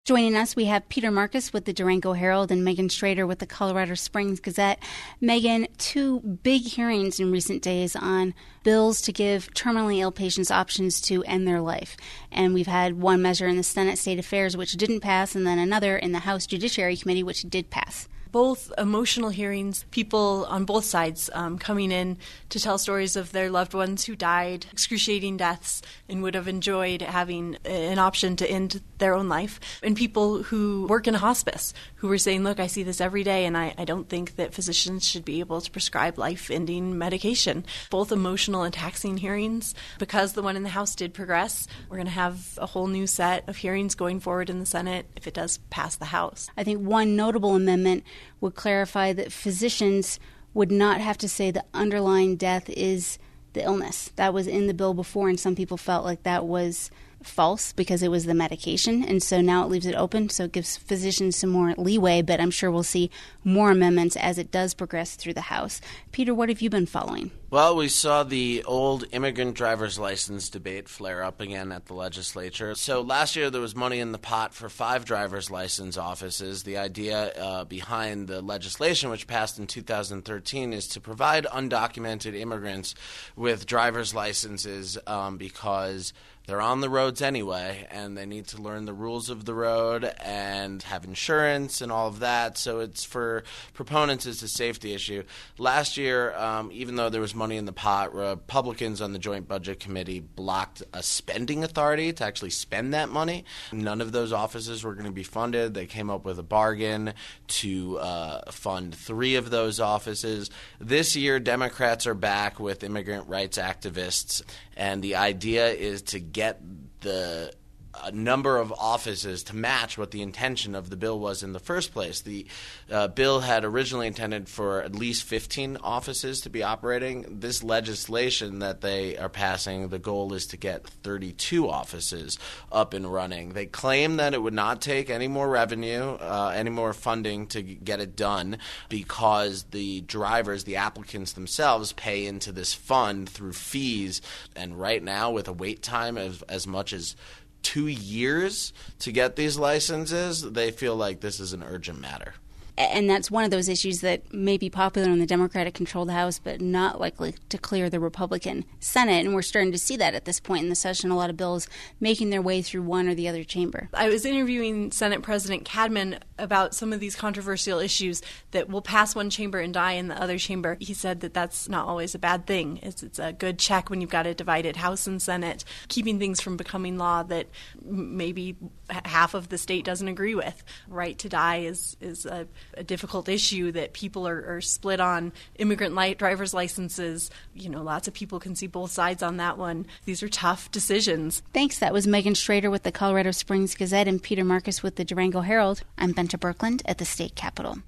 Joining us, we have Peter Marcus with the Durango Herald and Megan Schrader with the Colorado Springs Gazette. Megan, two big hearings in recent days on bills to give terminally ill patients options to end their life. And we've had one measure in the Senate State Affairs which didn't pass, and then another in the House Judiciary Committee which did pass. Both emotional hearings, people on both sides coming in to tell stories of their loved ones who died, excruciating deaths, and would have enjoyed having an option to end their own life. And people who work in a hospice who were saying, look, I see this every day, and I don't think that physicians should be able to prescribe life-ending medication. Both emotional and taxing hearings. Because the one in the House did progress, we're going to have a whole new set of hearings going forward in the Senate if it does pass the House. I think one notable amendment would clarify that physicians would not have to say the underlying death is the illness. That was in the bill before, and some people felt like that was false because it was the medication, and so now it leaves it open, so it gives physicians some more leeway, but I'm sure we'll see more amendments as it does progress through the House. Peter, what have you been following? Well, we saw the old immigrant driver's license debate flare up again at the legislature. So last year there was money in the pot for 5 driver's license offices. The idea behind the legislation, which passed in 2013, is to provide undocumented immigrants with driver's licenses because they're on the roads anyway, and they need to learn the rules of the road and have insurance and all of that. So it's for proponents, it's a safety issue. Last year, even though there was money in the pot, Republicans on the Joint Budget Committee blocked a spending authority to actually spend that money. None of those offices were going to be funded. They came up with a bargain to fund 3 of those offices. This year, Democrats are back with immigrant rights activists, and the idea is to get the number of offices to match what the intention of the bill was in the first place. The bill had originally intended for at least 15 offices to be operating. This legislation that they are passing, the goal is to get 32 offices up and running. They claim that it would not take any more revenue, any more funding to get it done because the drivers, the applicants themselves, pay into this fund through fees. And right now, with a wait time of as much as 2 years to get these licenses, they feel like this is an urgent matter. And that's one of those issues that may be popular in the Democratic-controlled House, but not likely to clear the Republican Senate. And we're starting to see that at this point in the session, a lot of bills making their way through one or the other chamber. I was interviewing Senate President Cadman about some of these controversial issues that will pass one chamber and die in the other chamber. He said that that's not always a bad thing. It's a good check when you've got a divided House and Senate, keeping things from becoming law that maybe half of the state doesn't agree with. Right to die is a difficult issue that people are split on. Immigrant driver's licenses, lots of people can see both sides on that one. These are tough decisions. Thanks. That was Megan Schrader with the Colorado Springs Gazette and Peter Marcus with the Durango Herald. I'm Benta Birkeland at the state capitol.